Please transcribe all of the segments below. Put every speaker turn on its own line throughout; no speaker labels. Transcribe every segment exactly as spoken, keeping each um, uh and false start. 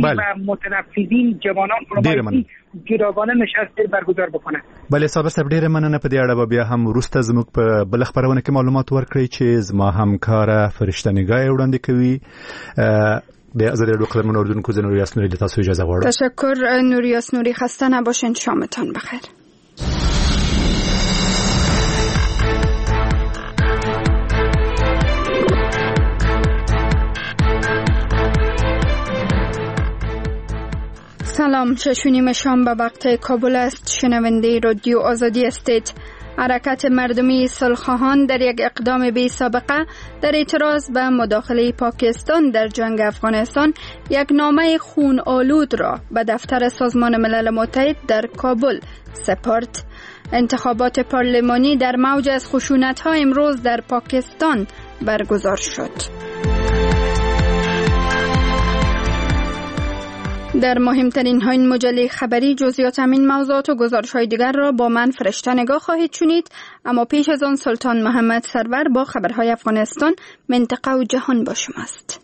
بله. و متنفذین جوانان فلمایسی جداگانه نشست برگزار بکنه.
بله صاحب صاحب ډیره مننه. په دې اړه بیا هم وروسته زموږ په بل خبرونه کې معلومات ورکړئ چې زما همکار فرشته نگاه وړاندې کوي. به ازاده رو قدرمن اردوونکو نوریاس نوری تاسو اجازه غواړم.
تشکر نوریاس نوری، خسته نباشین، شامتان بخیر. سلام، شش و نیم شام به وقت کابل است. شنونده رادیو آزادی استید. حرکت مردمی صلح‌خواهان در یک اقدام بی سابقه در اعتراض به مداخله پاکستان در جنگ افغانستان یک نامه خون آلود را به دفتر سازمان ملل متحد در کابل سپرد. انتخابات پارلمانی در موج از خشونت‌ها امروز در پاکستان برگزار شد. در مهمترین ها این مجله خبری جزئیات همین موضوعات و گزارش های دیگر را با من فرشته نگاه خواهید شنید، اما پیش از آن سلطان محمد سرور با خبرهای افغانستان، منطقه و جهان با شماست.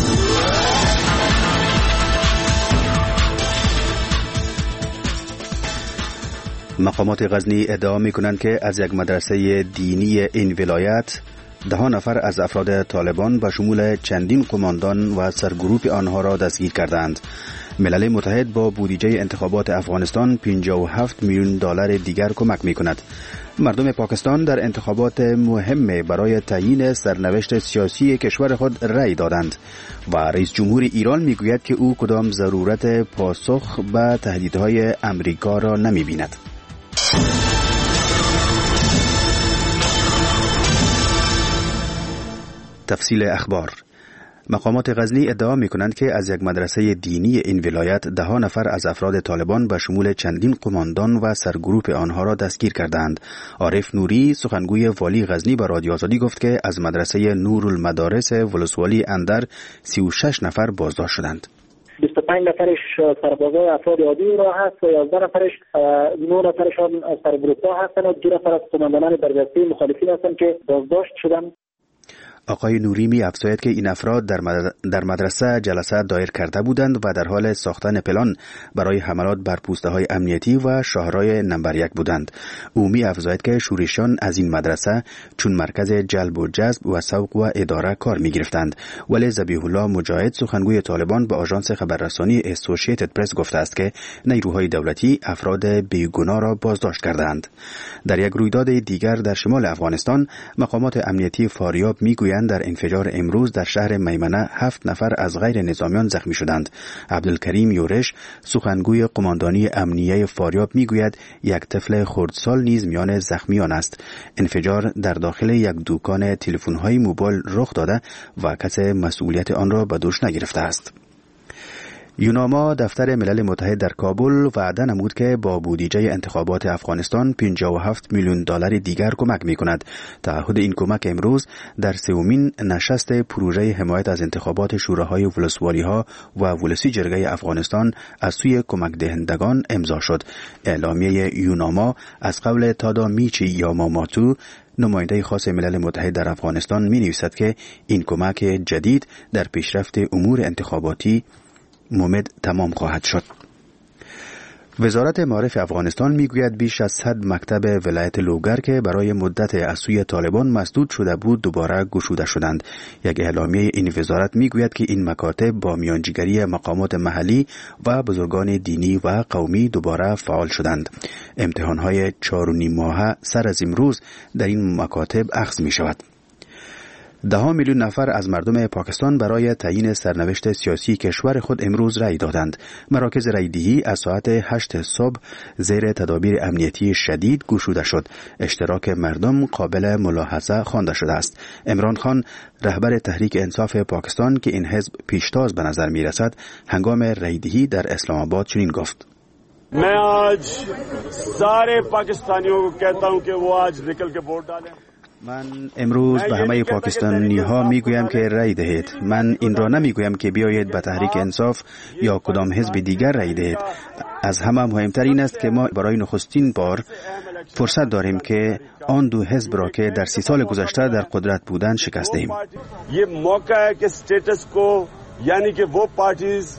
مقامات غزنی ادعا می کنند که از یک مدرسه دینی این ولایت ده نفر از افراد طالبان به شمول چندین قماندان و سرگروپ آنها را دستگیر کردند. ملل متحد با بودجه انتخابات افغانستان پنجاه و هفت میلیون دلار دیگر کمک می کند. مردم پاکستان در انتخابات مهم برای تعیین سرنوشت سیاسی کشور خود رأی دادند و رئیس جمهور ایران می گوید که او کدام ضرورت پاسخ به تهدیدهای امریکا را نمی بیند. تفصیل اخبار. مقامات غزنی ادعا می کنند که از یک مدرسه دینی این ولایت ده نفر از افراد طالبان به شمول چندین قماندان و سرگروپ آنها را دستگیر کردند. عارف نوری سخنگوی والی غزنی به رادیو آزادی گفت که از مدرسه نورالمدارس ولسوالی اندر سی و شش نفر بازداشت شدند.
بیست و پنج نفرش سربازای افراد عادی را هست و یازده نفرش نه نفرشان سرگروپ‌ها هستند و دو نفر از قماندانان در دسته مخالفین هستند که بازداشت شدند.
آقای نوری می افزاید که این افراد در مدرسه جلسه دایر کرده بودند و در حال ساختن پلان برای حملات بر پوسته های امنیتی و شاهرای نمبر یک بودند. او می افزاید که شورشیان از این مدرسه چون مرکز جلب و جذب و سوق و اداره کار می گرفتند. ولی ذبیح الله مجاهد سخنگوی طالبان به آژانس خبررسانی اسوسییتد پرس گفته است که نیروهای دولتی افراد بیگناه را بازداشت کردند. در یک رویداد دیگر در شمال افغانستان مقامات امنیتی فاریاب می گویند در انفجار امروز در شهر میمنه هفت نفر از غیر نظامیان زخمی شدند. عبدالکریم یورش سخنگوی قماندانی امنیه فاریاب میگوید یک طفل خردسال نیز میان زخمیان است. انفجار در داخل یک دکان تلفن‌های موبایل رخ داده و کسی مسئولیت آن را به دوش نگرفته است. یوناما دفتر ملل متحد در کابل وعده نمود که با بودجه انتخابات افغانستان پنجاه و هفت میلیون دلار دیگر کمک می‌کند. تعهد این کمک امروز در سومین نشست پروژه حمایت از انتخابات شوراهای ولسوالی‌ها و ولسی جرگه افغانستان از سوی کمک دهندگان امضا شد. اعلامیه یوناما از قول تادا میچی یاماماتو نماینده خاص ملل متحد در افغانستان می‌نویسد که این کمک جدید در پیشرفت امور انتخاباتی ممد تمام خواهد شد. وزارت معارف افغانستان میگوید بیش از صد مکتب ولایت لوگر که برای مدت از سوی طالبان مسدود شده بود دوباره گشوده شدند. یک اعلامیه این وزارت میگوید که این مکاتب با میانجیگری مقامات محلی و بزرگان دینی و قومی دوباره فعال شدند. امتحانهای چهار و نیم ماهه سر از امروز در این مکاتب اخذ می شود. ده میلیون نفر از مردم پاکستان برای تعیین سرنوشت سیاسی کشور خود امروز رأی دادند. مراکز رأیدهی از ساعت هشت صبح زیر تدابیر امنیتی شدید گشوده شد. اشتراک مردم قابل ملاحظه خوانده شده است. عمران خان رهبر تحریک انصاف پاکستان که این حزب پیشتاز به نظر می رسد هنگام رأیدهی در اسلام آباد چنین گفت:
मैं आज सारे पाकिस्तानियों को कहता हूं कि वो आज निकल के वोट डालें.
من امروز به همه پاکستانی ها می گویم که رأی دهید. من این را نمی گویم که بیایید به تحریک انصاف یا کدام حزب دیگر رأی دهید. از همه مهمتر این است که ما برای نخستین بار فرصت داریم که آن دو حزب را که در سی سال گذشته در قدرت بودند شکست دهیم.
ये मौका है कि स्टेटस को यानी कि वो पार्टीज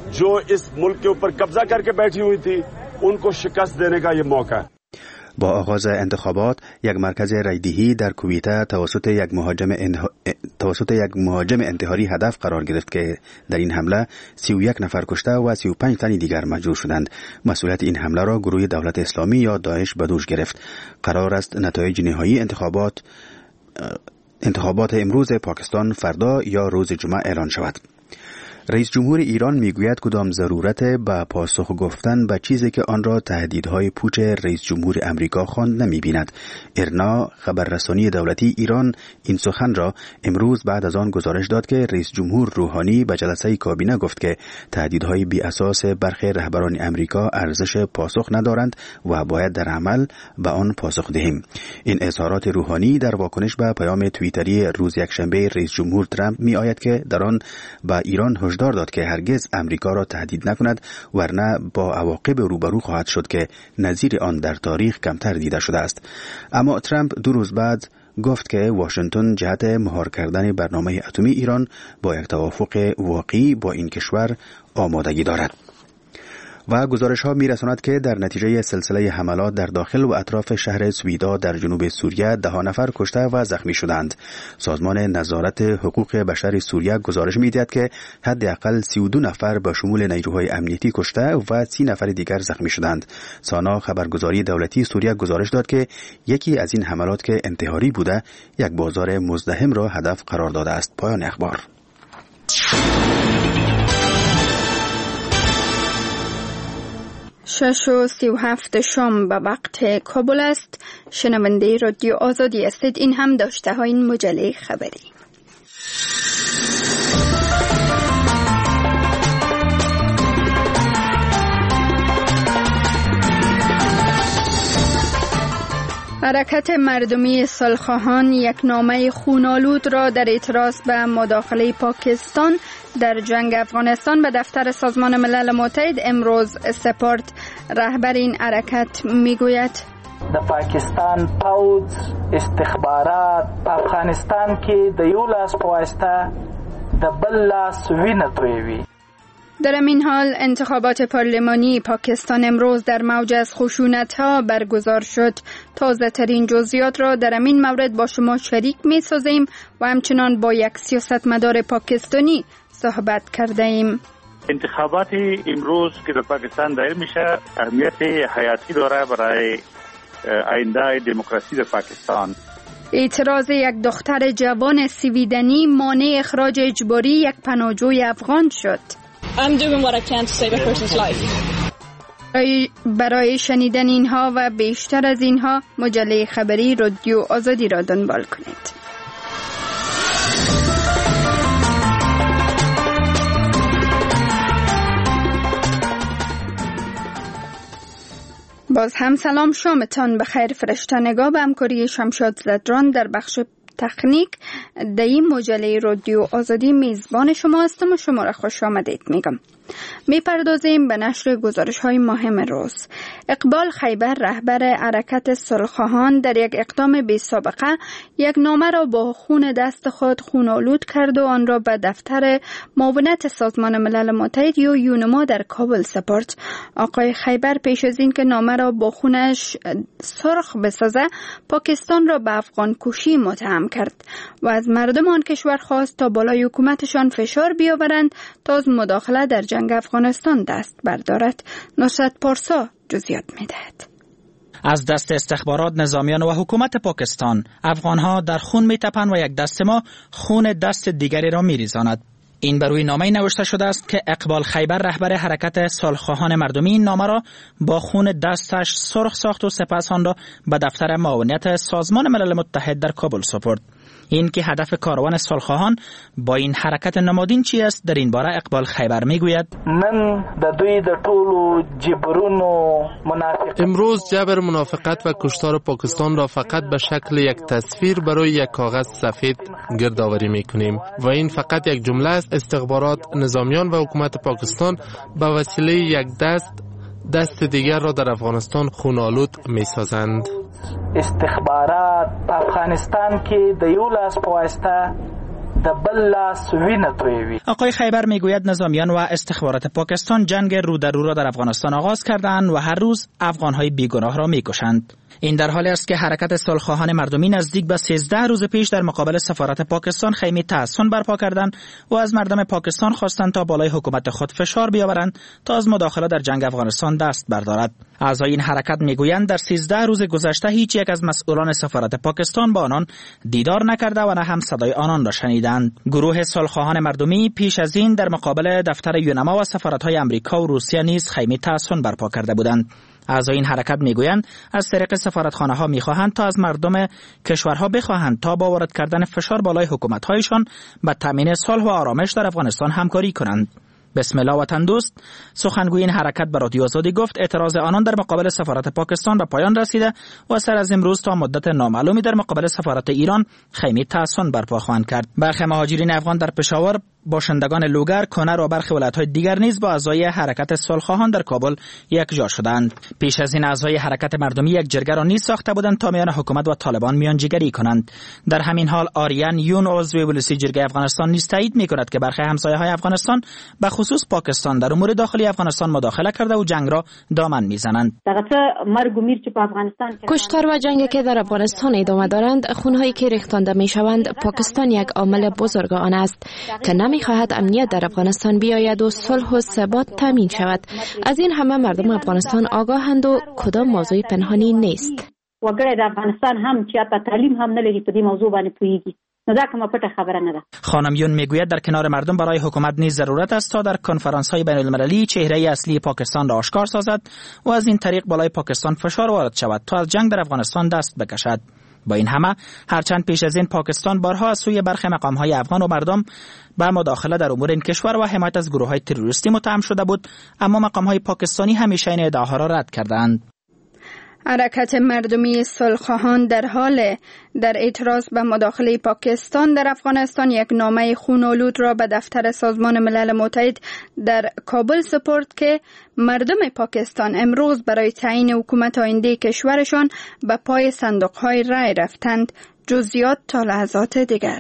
जो इस मुल्क के ऊपर कब्जा करके बैठी हुई थी उनको शिकस्त देने का ये मौका है.
با آغاز انتخابات یک مرکز رایدهی در کویته توسط یک مهاجم انه... توسط یک مهاجم انتحاری هدف قرار گرفت که در این حمله سی و یک نفر کشته و سی و پنج تن دیگر مجروح شدند. مسئولیت این حمله را گروه دولت اسلامی یا داعش به دوش گرفت. قرار است نتایج نهایی انتخابات انتخابات امروز پاکستان فردا یا روز جمعه اعلان شود. رئیس جمهور ایران میگوید کدام ضرورت به پاسخ گفتن به چیزی که آن را تهدیدهای پوچ رئیس جمهور امریکا خواند نمی‌بیند. ارنا خبررسانی دولتی ایران این سخن را امروز بعد از آن گزارش داد که رئیس جمهور روحانی به جلسه کابینه گفت که تهدیدهای بی اساس برخی رهبران امریکا ارزش پاسخ ندارند و باید در عمل به آن پاسخ دهیم. این اظهارات روحانی در واکنش به پیام توییتری روز یکشنبه رئیس جمهور ترامپ می آید که در آن به ایران هشدار داد که هرگز امریکا را تهدید نکند ورنه با عواقب روبرو خواهد شد که نظیر آن در تاریخ کمتر دیده شده است. اما ترامپ دو روز بعد گفت که واشنگتن جهت مهار کردن برنامه اتمی ایران با یک توافق واقعی با این کشور آمادگی دارد. و گزارش ها می رساند که در نتیجه سلسله حملات در داخل و اطراف شهر سویدا در جنوب سوریه ده نفر کشته و زخمی شدند. سازمان نظارت حقوق بشر سوریه گزارش می دهد که حداقل سی و دو نفر به شمول نیروهای امنیتی کشته و سی نفر دیگر زخمی شدند. سانا خبرگزاری دولتی سوریه گزارش داد که یکی از این حملات که انتحاری بوده یک بازار مزدحم را هدف قرار داده است. پایان اخبار.
شش و سی و هفت شام به وقت کابل است. شنونده رادیو آزادی هستید. این هم داشته های این مجله خبری. حرکت مردمی صلح‌خواهان یک نامه خون‌آلود را در اعتراض به مداخله پاکستان در جنگ افغانستان به دفتر سازمان ملل متحد امروز سپرد. رهبر این حرکت میگوید
د پاکستان پوځ استخبارات په افغانستان کې د یو لاس په واسطه د بل لاس وینه تویوي.
در این حال انتخابات پارلمانی پاکستان امروز در موج از خشونت‌ها برگزار شد. تازه ترین جزئیات را در این مورد با شما شریک می سازیم و همچنان با یک سیاستمدار پاکستانی صحبت کرده ایم.
انتخابات امروز که در پاکستان دایر میشه اهمیت حیاتی داره برای آینده دموکراسی در پاکستان.
اعتراض یک دختر جوان سویدنی مانع اخراج اجباری یک پناهجوی افغان شد.
I'm doing what I can to save a person's life.
برای, برای شنیدن اینها و بیشتر از اینها مجله خبری رادیو آزادی را دنبال کنید. باز هم سلام، شامتان بخیر. فرشته‌نگاه به همکاری شمشاد زدران در بخش تکنیک در این مجله رادیو آزادی میزبان شما هستم و شما را خوش آمدید میگم. میپردازیم به نشر گزارش های مهم روز. اقبال خیبر رهبر حرکت صلح‌خواهان در یک اقدام بی سابقه یک نامه را با خون دست خود خون‌آلود کرد و آن را به دفتر معاونت سازمان ملل متحد یا یونما در کابل سپرد. آقای خیبر پیش از این که نامه را با خونش سرخ بسازه پاکستان را به افغان کشی متهم کرد و از مردم آن کشور خواست تا بالای حکومتشان فشار بیاورند تا از مداخله در جنگ افغانستان دست بردارد. نصرت پارسا جزئیات می‌دهد.
از دست استخبارات، نظامیان و حکومت پاکستان افغانها در خون می‌تپند و یک دست ما خون دست دیگری را می‌ریزاند. این بر روی نامه نوشته شده است که اقبال خیبر رهبر حرکت صلح‌خواهان مردمی این نامه را با خون دستش سرخ ساخت و سپس آن را به دفتر معاونت سازمان ملل متحد در کابل سپرد. این که هدف کاروان صلح‌خواهان با این حرکت نمادین چی است؟ در این باره اقبال خیبر میگوید
نن د دوی د ټولو جبرونو منافقت
امروز جبر، منافقت و کشتار پاکستان را فقط به شکل یک تصویر برای یک کاغذ سفید گردآوری میکنیم و این فقط یک جمله است. استخبارات، نظامیان و حکومت پاکستان به وسیله یک دست دست دیگر را در افغانستان خون‌آلود میسازند.
استخبارات په افغانستان کې د یو لاس په واسطه د بل لاس وینه تویوي.
آقای خیبر میگوید نظامیان و استخبارات پاکستان جنگ رو در رو را در افغانستان آغاز کردند و هر روز افغانهای بیگناه را میکشند. این در حالی است که حرکت صلح‌خواهان مردمی نزدیک به سیزده روز پیش در مقابل سفارت پاکستان خیمه تحصن برپا کردند و از مردم پاکستان خواستند تا بالای حکومت خود فشار بیاورند تا از مداخله در جنگ افغانستان دست بردارد. اعضای این حرکت میگویند در سیزده روز گذشته هیچ یک از مسئولان سفارت پاکستان با آنان دیدار نکرده و نه هم صدای آنان را شنیدند. گروه صلح‌خواهان مردمی پیش از این در مقابل دفتر یونما و سفارت‌های آمریکا و روسیه نیز خیمه تحصن برپا کرده بودند. اعضای این حرکت میگویند از طریق سفارتخانه‌ها میخواهند تا از مردم کشورها بخواهند تا با وارد کردن فشار بالای حکومت‌هایشان به تامین صلح و آرامش در افغانستان همکاری کنند. بسم الله وطن دوست سخنگوی این حرکت به رادیو آزادی گفت اعتراض آنان در مقابل سفارت پاکستان به پایان رسیده و سر از امروز تا مدت نامعلومی در مقابل سفارت ایران خیمه تحصن برپا خواهند کرد. برخی مهاجرین افغان در پشاور، باشندگان لوگر، کنر و برخی ولایت‌های دیگر نیز با اعضای حرکت صلح‌خواهان در کابل یک جا شدند. پیش از این اعضای حرکت مردمی یک جرگه را نیز ساخته بودند تا میان حکومت و طالبان میانجیگری کنند. در همین حال آریان یون عضو ولسی جرگه افغانستان نیز تایید می‌کند که برخی همسایه‌های افغانستان به خصوص پاکستان در امور داخلی افغانستان مداخله کرده و جنگ را دامن می‌زنند.
کشتار و جنگی که در افغانستان ادامه دارند، خونهایی که ریختانده می‌شوند، پاکستان یک عامل بزرگ آن است که نمی‌خواهد امنیت در افغانستان بیاید و صلح و ثبات تامین شود. از این همه مردم افغانستان آگاهند و کدام موضوع پنهانی نیست.
وګړي د افغانستان هم چې حتی تعلیم هم نه لري په دې موضوع باندې پوهیږي. نو دا کومه پټه خبره نه ده.
خانم یون میگوید در کنار مردم برای حکومت نیز ضرورت است تا در کنفرانس‌های بین‌المللی چهره اصلی پاکستان را آشکار سازد و از این طریق بالای پاکستان فشار وارد شود تا از جنگ در افغانستان دست بکشد. با این همه هرچند پیش از این پاکستان بارها از سوی برخی مقام‌های افغان و مردم به مداخله در امور این کشور و حمایت از گروه‌های تروریستی متهم شده بود، اما مقام‌های پاکستانی همیشه این ادعاها را رد کردند.
حرکت مردمی صلح‌خواهان در حال در اعتراض به مداخله پاکستان در افغانستان یک نامه خون‌آلود را به دفتر سازمان ملل متحد در کابل سپرد که مردم پاکستان امروز برای تعیین حکومت آینده کشورشان به پای صندوق‌های رای رفتند. جزئیات تا لحظات دیگر.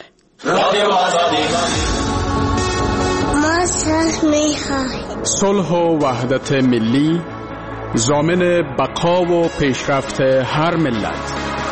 صلح و وحدت ملی ضامن بقا و پیشرفت هر ملت.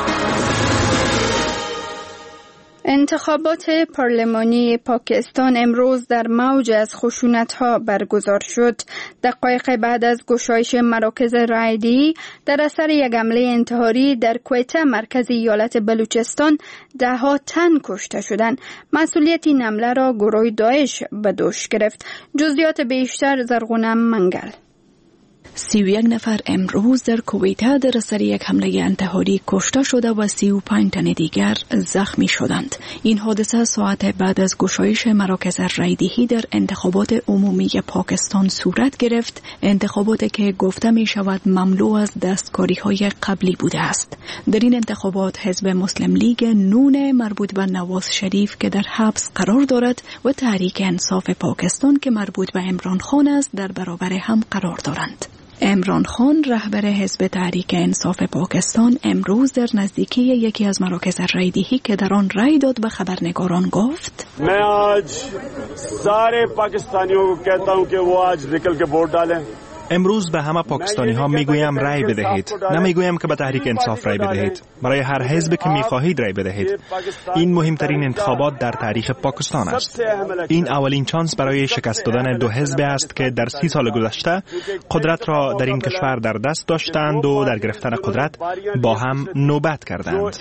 انتخابات پارلمانی پاکستان امروز در موج از خشونت‌ها برگزار شد. دقایق بعد از گشایش مراکز رایدهی در اثر یک حمله انتحاری در کویته مرکز ایالت بلوچستان ده ها تن کشته شدند. مسئولیت این حمله را گروه داعش به دوش گرفت. جزئیات بیشتر زرغونم منگل.
سی و یک نفر امروز در کویته در اثر یک حمله انتحاری کشته شده و سی و پنج تن دیگر زخمی شدند. این حادثه ساعت بعد از گشایش مراکز رایدهی در انتخابات عمومی پاکستان صورت گرفت، انتخاباتی که گفته می شود مملو از دستکاری های قبلی بوده است. در این انتخابات حزب مسلم لیگ نون مربوط به نواز شریف که در حبس قرار دارد و تحریک انصاف پاکستان که مربوط به عمران خان است در برابر هم قرار دارند. عمران خان رهبر حزب تحریک انصاف پاکستان امروز در نزدیکی یکی از مراکز رایدهی که در آن رای داد به خبرنگاران گفت:
मैं आज सारे पाकिस्तानियों को कहता हूं कि वो आज निकल के वोट डालें.
امروز به همه پاکستانی ها میگویم رای بدهید، نمیگویم که به تحریک انصاف رای بدهید. برای هر حزب که میخواهید رای بدهید. این مهمترین انتخابات در تاریخ پاکستان است. این اولین چانس برای شکست دادن دو حزب است که در سی سال گذشته قدرت را در این کشور در دست داشتند و در گرفتن قدرت با هم نوبت کردند.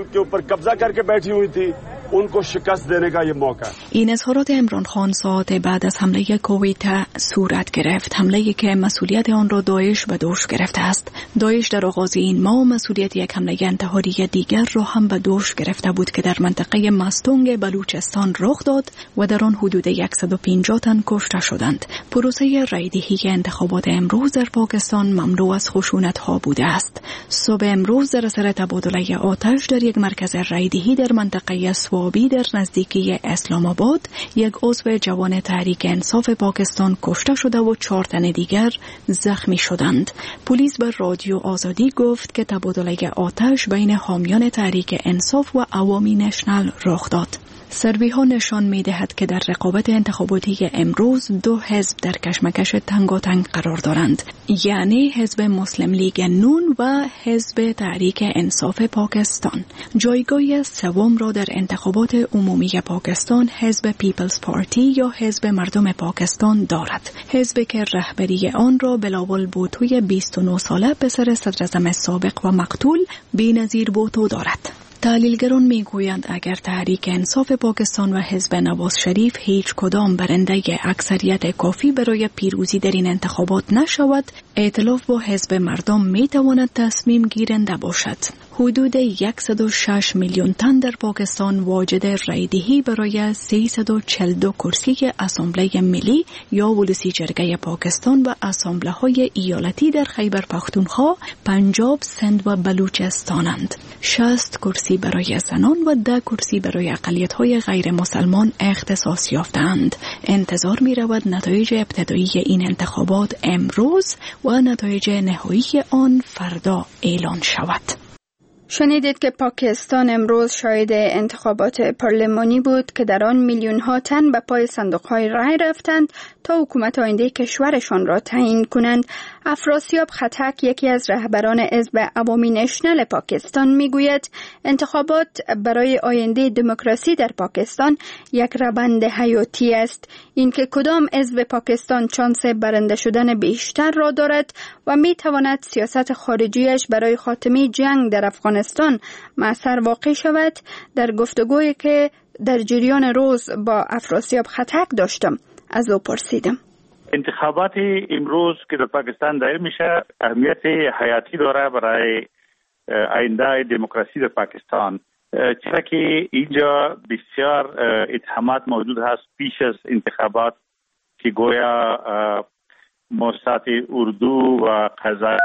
این اظهارات عمران خان ساعت بعد از حمله کویته صورت گرفت، حمله که مسئولیت آن را داعش به دوش گرفته است. داعش در آغاز این ماه مسئولیت یک حمله انتحاری دیگر را هم به دوش گرفته بود که در منطقه مستونگ بلوچستان رخ داد و در آن حدود صد و پنجاه تن کشته شدند. پروسه رایدهی انتخابات امروز در پاکستان مملو از خشونت‌ها بوده است. صبح امروز در اثر تبادله آتش در یک مرکز رایدهی در منطقه سوابی در نزدیکی اسلام آباد یک عضو جوان تحریک انصاف پاکستان کشته شده و چهار تن دیگر زخمی شدند. پلیس به رادیو آزادی گفت که تبادله آتش بین حامیان تحریک انصاف و عوامی نشنل رخ داد. سروی ها نشان می دهد که در رقابت انتخاباتی امروز دو حزب در کشمکش تنگاتنگ قرار دارند، یعنی حزب مسلم لیگ نون و حزب تحریک انصاف پاکستان. جایگاه سوم را در انتخابات عمومی پاکستان حزب پیپلز پارتی یا حزب مردم پاکستان دارد، حزبی که رهبری آن را بلاول بوتوی بیست و نه ساله پسر صدراعظم سابق و مقتول بی‌نظیر بوتو دارد. تحلیلگران میگویند اگر تحریک انصاف پاکستان و حزب نواز شریف هیچ کدام برنده اکثریت کافی برای پیروزی در این انتخابات نشود، ائتلاف با حزب مردم میتواند تصمیم گیرنده باشد. حدود صد و شش میلیون تن در پاکستان واجد رایدهی برای سیصد و چهل و دو کرسی اسامبله ملی یا ولسی جرگه پاکستان و اسامبله های ایالتی در خیبر پختونخوا، پنجاب، سند و بلوچستانند. شصت کرسی برای زنان و ده کرسی برای اقلیت‌های غیر مسلمان اختصاص یافتند. انتظار می رود نتایج ابتدایی این انتخابات امروز و نتایج نهایی آن فردا اعلان شود.
شنیدید که پاکستان امروز شاهد انتخابات پارلمانی بود که در آن میلیون ها تن به پای صندوق های رای رفتند تا حکومت آینده کشورشان را تعیین کنند. افراسیاب خطک، یکی از رهبران حزب عوامی نشنل پاکستان، میگوید انتخابات برای آینده دموکراسی در پاکستان یک روند حیاتی است. اینکه کدام حزب پاکستان چانس برنده شدن بیشتر را دارد و میتواند سیاست خارجیش برای خاتمه جنگ در افغانستان مؤثر واقع شود، در گفتگویی که در جریان روز با افراسیاب خطک داشتم از او پرسیدم.
انتخابات امروز که در پاکستان دایر میشه اهمیت حیاتی داره برای آینده دموکراسی در پاکستان، چرا که اینجا بسیار اتهامات موجود هست پیش از انتخابات که گویا موسسات اردو و قضا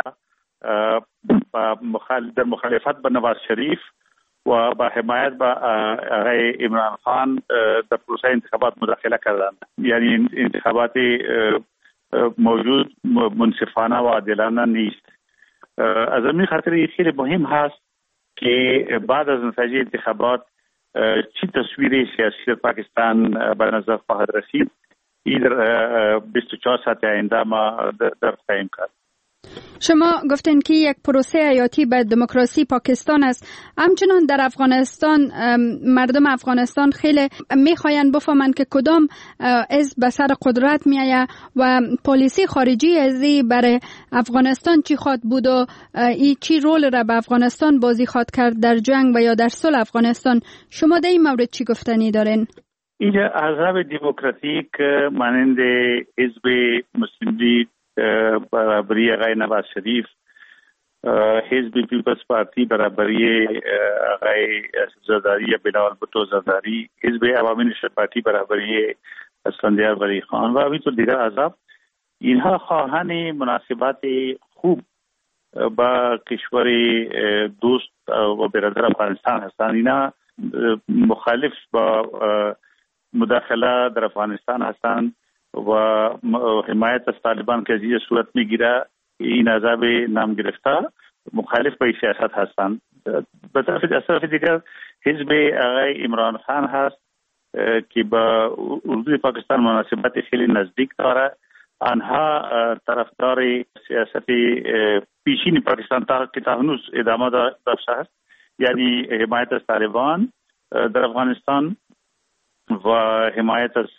در مخالفت با نواز شریف و با حمایت با آقای عمران خان در پروسه انتخابات مداخله کردند. یعنی انتخابات موجود منصفانه و عادلانه نیست. از این خاطر خیلی مهم هست که بعد از نتایج انتخابات چی تصویر سیاسی در پاکستان به نظر خواهد رسید، این در بیست و چهار ساعت آینده ما در خواهیم کرد.
شما گفتین که یک پروسه حیاتی به دموکراسی پاکستان است. همچنان در افغانستان مردم افغانستان خیلی میخواین بفهمن که کدام حزب به سر قدرت میایه و پالیسی خارجی ازی برای افغانستان چی خواد بود و ای چی رول را به افغانستان بازی خواد کرد در جنگ و یا در صلح افغانستان. شما در این مورد چی گفتنی دارین؟
اینجا احزاب دموکراتیک مانند حزب مسلم لیگ برابری آقای نواز شریف، حزب پیپلز پارتی برابری آقای زرداری یا بلاول بھٹو زرداری، حزب عوامی نشنل پارتی برابری اسفندیار ولی خان و همینطور دیگر احزاب، اینها خواهان مناسبات خوب با کشور دوست و برادر افغانستان هستند. اینا مخالف با مداخله در افغانستان هستند و حمایت از طالبان که از این صورت میگیره. این احزاب نام گرفته مخالف به سیاست هستند. به طرف دیگر حزب آقای عمران خان هست که با اردوی پاکستان مناسبت خیلی نزدیک داره. آنها طرفدار سیاست پیشین پاکستان تا که تا هنوز ادامه داشته است، یعنی حمایت از طالبان در افغانستان و حمایت از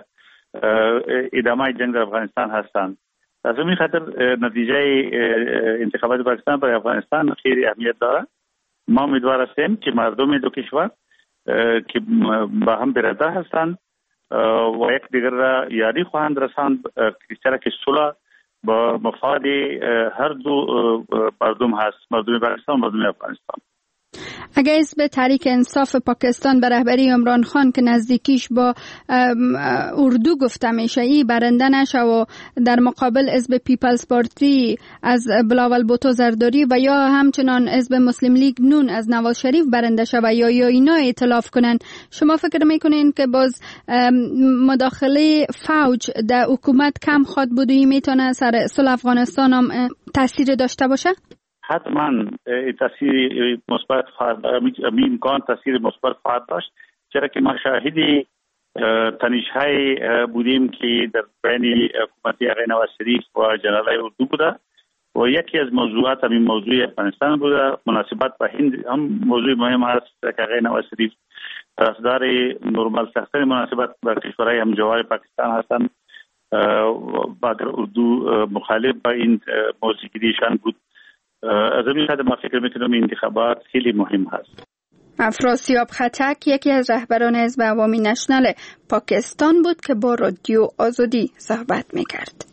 ادامه جنگ در افغانستان هستند. از همین خاطر نتیجه انتخابات پاکستان برای افغانستان خیلی اهمیت داره. ما امیدوار هستیم که مردم دو کشور که با هم برادر هستند و یک دیگر را یاری خواهند رساند، چرا که صلح با مفاد هر دو مردم هست، مردم پاکستان و مردم افغانستان.
اگر حزب تحریک انصاف پاکستان به رهبری عمران خان که نزدیکیش با اردو گفته میشه ای برنده نشه و در مقابل حزب پیپلز پارتی از بلاول بھٹو زرداری و یا همچنان حزب مسلم لیگ نون از نواز شریف برنده شه و یا یا اینا ائتلاف کنن، شما فکر میکنین که باز مداخله فوج در حکومت کم خواد بود و این میتونه سر صلح افغانستان هم تاثیر داشته باشه؟
حتما تاثیر مثبت خواهد داشت، امکان تاثیر مثبت خواهد داشت، چرا که ما شاهدی تنش‌های بودیم که در بین حکومت آقای نواز شریف و جنرال اردو بوده و یکی از موضوعات همین موضوع افغانستان بوده. مناسبت با هند هم موضوع مهم است که آقای نواز شریف طرفدار نرمال ساختن مناسبت با کشورهای همجوار پاکستان هستند و اگر اردو مخالف با این موضوعیشان بود. از این جهت ما فکر میکنم این انتخابات خیلی مهم هست.
افراسیاب خطک یکی از رهبران حزب عوامی نشنال پاکستان بود که با رادیو آزادی صحبت میکرد.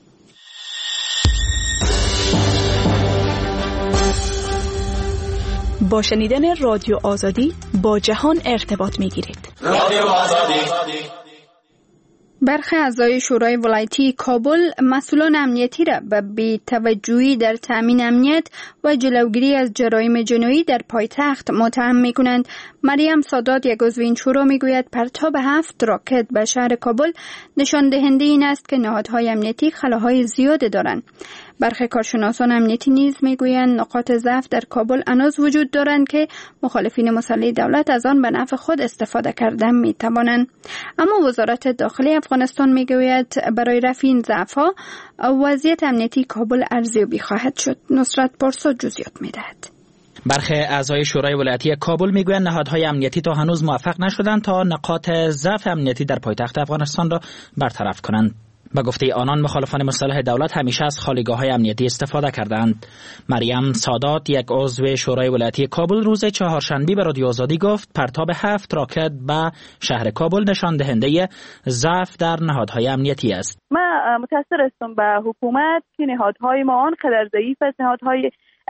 با شنیدن رادیو آزادی با جهان ارتباط میگیرید.
رادیو آزادی. برخی اعضای شورای ولایتی کابل مسئولان امنیتی را به بی‌توجهی در تامین امنیت و جلوگیری از جرایم جنایی در پایتخت متهم می‌کنند. مریم سادات یک عضو این شورا میگوید پرتاب هفت راکت به شهر کابل نشان دهنده این است که نهادهای امنیتی خلاهای زیاد دارند. برخی کارشناسان امنیتی نیز میگویند نقاط ضعف در کابل هنوز وجود دارند که مخالفین مسلح دولت از آن به نفع خود استفاده کردن میتوانند. اما وزارت داخلی افغانستان میگوید برای رفع این ضعف‌ها وضعیت امنیتی کابل ارزیابی خواهد شد. نصرت پارسا جزئیات میدهد.
برخی اعضای شورای ولایتی کابل میگویند نهادهای امنیتی تا هنوز موفق نشدند تا نقاط ضعف امنیتی در پایتخت افغانستان را برطرف کنند. به گفته آنان مخالفان مسلح دولت همیشه از خالیگاه‌های امنیتی استفاده کردند. مریم سادات یک عضو شورای ولایتی کابل روز چهارشنبه به رادیو آزادی گفت پرتاب هفت راکت به شهر کابل نشان دهنده ضعف در نهادهای امنیتی است.
من متأثر هستم به حکومت که نهادهای ما آنقدر ضعیف است، نهادهای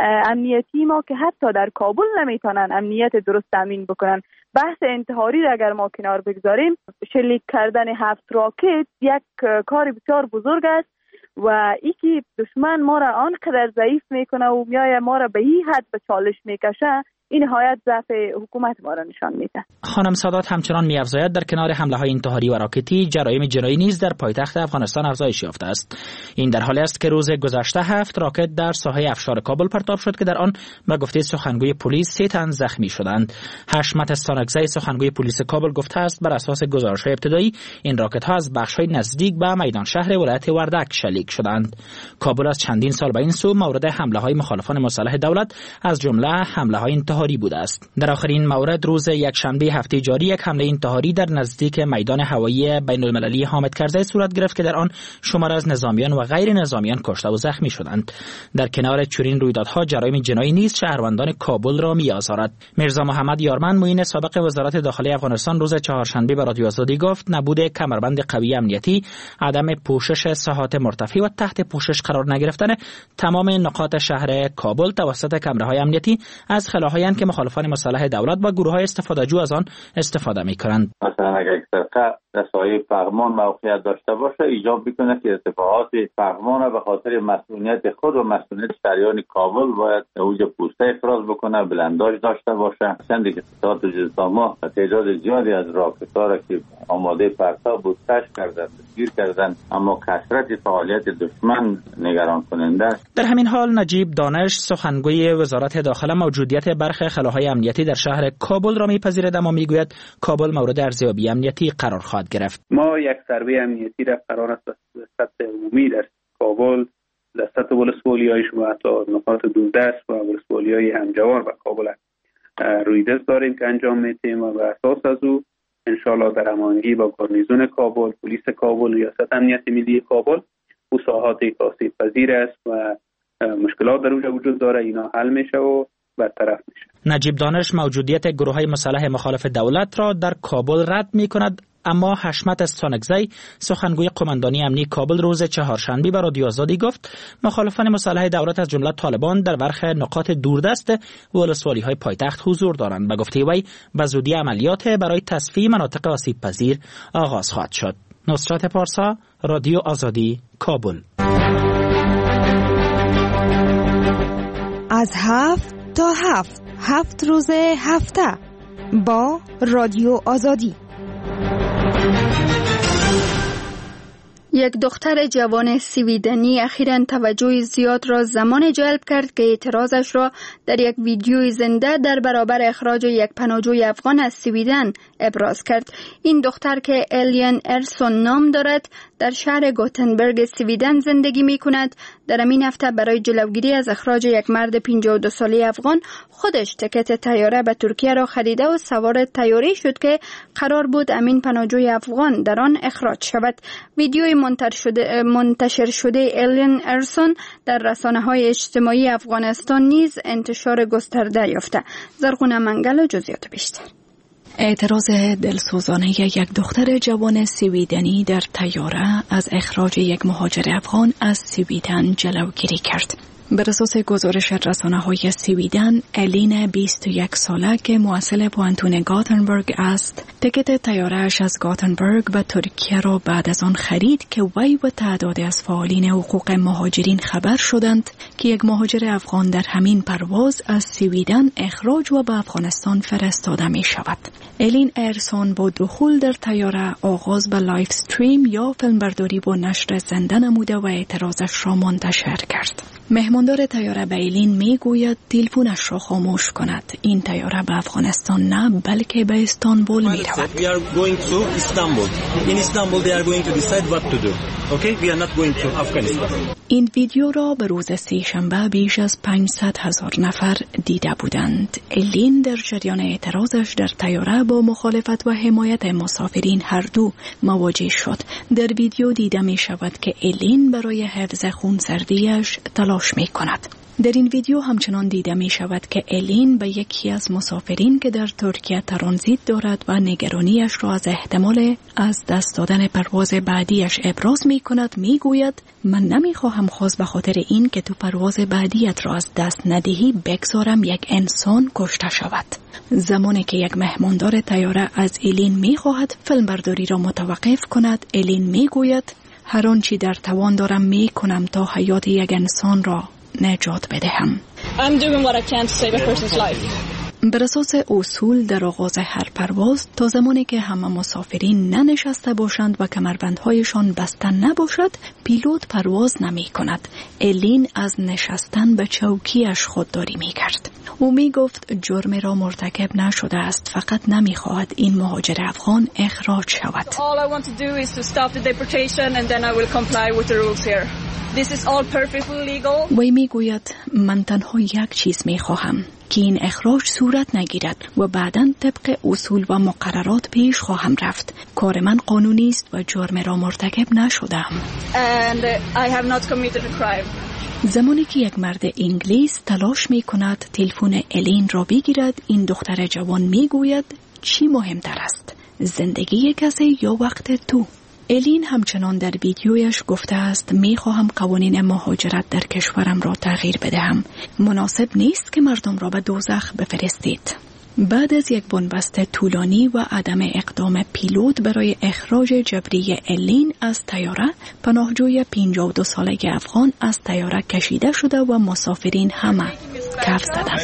امنیتی ما که حتی در کابل نمیتونن امنیت درست تامین بکنن. بحث انتحاری را اگر ما کنار بگذاریم، شلیک کردن هفت راکت یک کار بسیار بزرگ است و ای که دشمن ما را آنقدر ضعیف میکنه و میای ما را به این حد به چالش میکشه، این نهایت ضعف حکومت ما را نشان میده.
خانم سادات همچنان می‌افزاید در کنار حمله‌های انتحاری و راکتی، جرایم جنایی نیز در پایتخت افغانستان افزایش یافته است. این در حالی است که روز گذشته هفت راکت در ساحه افشار کابل پرتاب شد که در آن به گفته سخنگوی پلیس سه تن زخمی شدند. حشمت استانکزی سخنگوی پلیس کابل گفته است بر اساس گزارش‌های ابتدایی این راکت‌ها از بخش‌های نزدیک به میدان شهر ولایت وردک شلیک شدند. کابل از چندین سال به این سو مورد حمله‌های مخالفان مسلح دولت از جمله حمله‌های انتحاری بوده است. در آخرین مورد روز یکشنبه هفته جاری یک حمله انتحاری در نزدیک میدان هوایی بین‌المللی حامد کرزی صورت گرفت که در آن شمار از نظامیان و غیر نظامیان کشته و زخمی شدند. در کنار چنین رویدادها جرایم جنایی نیز شهروندان کابل را می‌آزارد. میرزا محمد یارمن معین سابق وزارت داخلی افغانستان روز چهارشنبه به رادیو آزادی گفت نبود کمربند قوی امنیتی، عدم پوشش ساحات مرتفع و تحت پوشش قرار نگرفتن تمام نقاط شهر کابل توسط کمره‌های امنیتی از خلاهایی که مخالفان مسلح دولت و گروه‌های استفاده‌جو از آن استفاده می‌کنند.
مثلا اگر یک سرقه در سایه فغمان موقعیت داشته باشه، ایجاب می‌کنه که ارتفاعات فغمان به خاطر مسئولیت خود و مسئولیت شهریان کابل باید اوج پوسته افراز بکنه، بلنداژ داشته باشه. چندی که ستاد جزاما تعداد زیادی از راکت‌ها را که آماده پرتاب بود کشف کردند، گیر کردند، اما کثرت فعالیت دشمن نگران کننده است.
در همین حال نجیب دانش سخنگوی وزارت داخله موجودیت برخی خلاهای امنیتی در شهر کابل را میپذیرد، اما میگوید کابل مورد ارزیابی امنیتی قرار خواهد گرفت.
ما یک سروی امنیتی را قرار است در سطح عمومی در کابل، در سطح ولسوالی‌های و حتی نقاط دوردست و ولسوالی‌های همجوار و کابل رویداد داریم که انجام میدیم و بر اساس از او انشالله در هماهنگی با گارنیزون کابل، پلیس کابل، ریاست امنیت ملی کابل او ساحات آسیب پذیر است و مشکلات در اونجا وجود داره، اینا حل میشه و برطرف میشه.
نجیب دانش موجودیت گروه‌های مسلح مخالف دولت را در کابل رد میکند، اما حشمت استانکزی سخنگوی قماندانی امنی کابل روز چهارشنبه به رادیو آزادی گفت مخالفان مسلح دولت از جمله طالبان در برخی نقاط دوردست ولسوالی‌های پایتخت حضور دارند. به گفته وی به زودی عملیات برای تصفیه مناطق آسیب پذیر آغاز خواهد شد. نصرت پارسا، رادیو آزادی، کابل.
از هفت تا هفت هفت روز هفته با رادیو آزادی.
یک دختر جوان سویدنی اخیراً توجه زیاد را زمان جلب کرد که اعتراضش را در یک ویدیوی زنده در برابر اخراج یک پناهجوی افغان از سویدن ابراز کرد. این دختر که الیان ارسون نام دارد در شهر گوتنبرگ سویدن زندگی می کند. در همین هفته برای جلوگیری از اخراج یک مرد پنجاه و دو ساله افغان خودش تکت طیاره به ترکیه را خریده و سوار طیاره شد که قرار بود امین پناهجوی افغان در آن اخراج شود. ویدیوی منتشر شده منتشر شده الیان ارسون در رسانه‌های اجتماعی افغانستان نیز انتشار گسترده یافته. زرغونه منگل و جزئیات بیشتر.
اعتراض دلسوزانه یک دختر جوان سویدنی در طیاره از اخراج یک مهاجر افغان از سویدن جلوگیری کرد. بر اساس گزارش رسانه‌های سویدن، الین بیست و یک ساله که محصل پوانتون گاتنبرگ است، تکت طیاره‌اش از گاتنبرگ به ترکیه را بعد از آن خرید که وی و تعدادی از فعالین حقوق مهاجرین خبر شدند که یک مهاجر افغان در همین پرواز از سویدن اخراج و به افغانستان فرستاده می شود. الین ارسون با دخول در طیاره آغاز به لایف استریم یا فیلمبرداری با نشر زنده نموده و اعتراضش را منتشر کرد. مهماندار طیاره به الین می گوید تلفنش را خاموش کند. این طیاره به افغانستان نه بلکه به استانبول می رود.
We are going to Istanbul. In Istanbul they are going to decide what to do. Okay? We are not going to Afghanistan.
این ویدیو را به روز سه‌شنبه بیش از پانصد هزار نفر دیده بودند. الین در جریان اعتراضش در طیاره با مخالفت و حمایت مسافرین هر دو مواجه شد. در ویدیو دیده می شود که الین برای حفظ خونسردیش تلاش می کند. در این ویدیو همچنان دیده می شود که الین به یکی از مسافرین که در ترکیه ترانزیت دارد و نگرانیش را از احتمال از دست دادن پرواز بعدیش ابراز می کند می گوید من نمی خواهم خواست به خاطر این که تو پرواز بعدیت را از دست ندهی بگذارم یک انسان کشته شود. زمانی که یک مهماندار طیاره از الین می خواهد فیلم برداری را متوقف کند، الین می گوید هر آنچه در توان دارم می کنم تا حیات یک انسان را نجات بدهم.
I'm doing what I can to save a person's life.
بر اساس اصول در آغاز هر پرواز تا زمانی که همه مسافرین ننشسته باشند و کمربندهایشان بسته نباشد پیلوت پرواز نمی کند. الین از نشستن به چوکیش خودداری می کرد. او می گفت جرم را مرتکب نشده است، فقط نمی خواهد این مهاجر افغان اخراج شود.
All I want to do is to stop the deportation and then I will comply with the rules here. This is all perfectly legal.
وی می گوید من تنها یک چیز می خواهم که این اخراج صورت نگیرد و بعداً طبق اصول و مقررات پیش خواهم رفت. کار من قانونی است و جرم را مرتکب نشدم.
And I have not committed a crime.
زمانی که یک مرد انگلیس تلاش می کند تلفن الین را بگیرد، این دختر جوان می گوید چی مهمتر است؟ زندگی کسی یا وقت تو؟ الین همچنان در ویدیویش گفته است می خواهم قوانین مهاجرت در کشورم را تغییر بدهم. مناسب نیست که مردم را به دوزخ بفرستید. بعد از یک بنبست طولانی و عدم اقدام پیلوت برای اخراج جبری الین از طیاره، پناهجوی پنجاه و دو ساله افغان از طیاره کشیده شده و مسافرین همه کف زدند.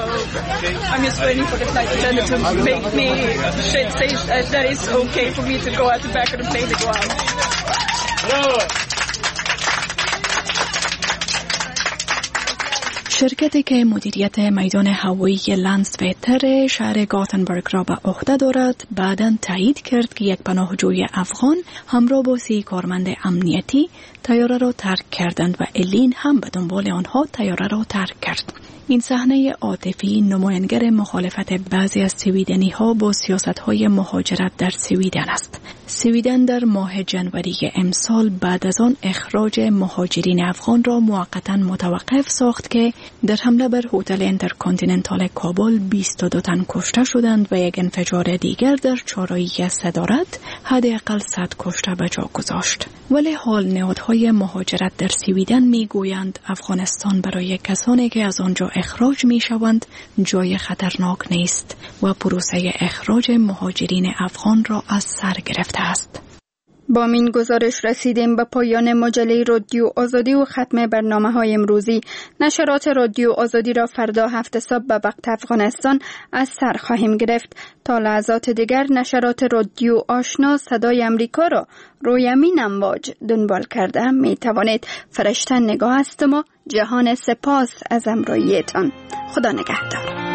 شرکتی که مدیریت میدان هوایی لندسویتر شهر گاتنبرگ را به عهده دارد بعداً تایید کرد که یک پناهجوی افغان همراه با سی کارمند امنیتی طیاره را ترک کردند و الین هم به دنبال آنها طیاره را ترک کرد. این صحنه عاطفی نمایانگر مخالفت بعضی از سویدنی ها با سیاست های مهاجرت در سویدن است. سویدن در ماه جنوری امسال بعد از آن اخراج مهاجرین افغان را موقتا متوقف ساخت که در حمله بر هتل انترکانتیننتال کابل بیست و دو تن کشته شدند و یک انفجار دیگر در چهارراه صدارت حداقل صد کشته به جا گذاشت. ولی حال نهادهای مهاجرت در سویدن میگویند افغانستان برای کسانی که از آنجا اخراج میشوند جای خطرناک نیست و پروسه اخراج مهاجرین افغان را از سر گرفته است.
با این گزارش رسیدیم به پایان مجله رادیو آزادی و ختم برنامه های امروزی. نشرات رادیو آزادی را فردا هفت صبح به وقت افغانستان از سر خواهیم گرفت. تا لحظات دیگر نشرات رادیو آشنا صدای امریکا را روی امین امواج دنبال کرده می توانید. فرشته نگاه هستم و جهان سپاس از همراهیتان. خدا نگهدار.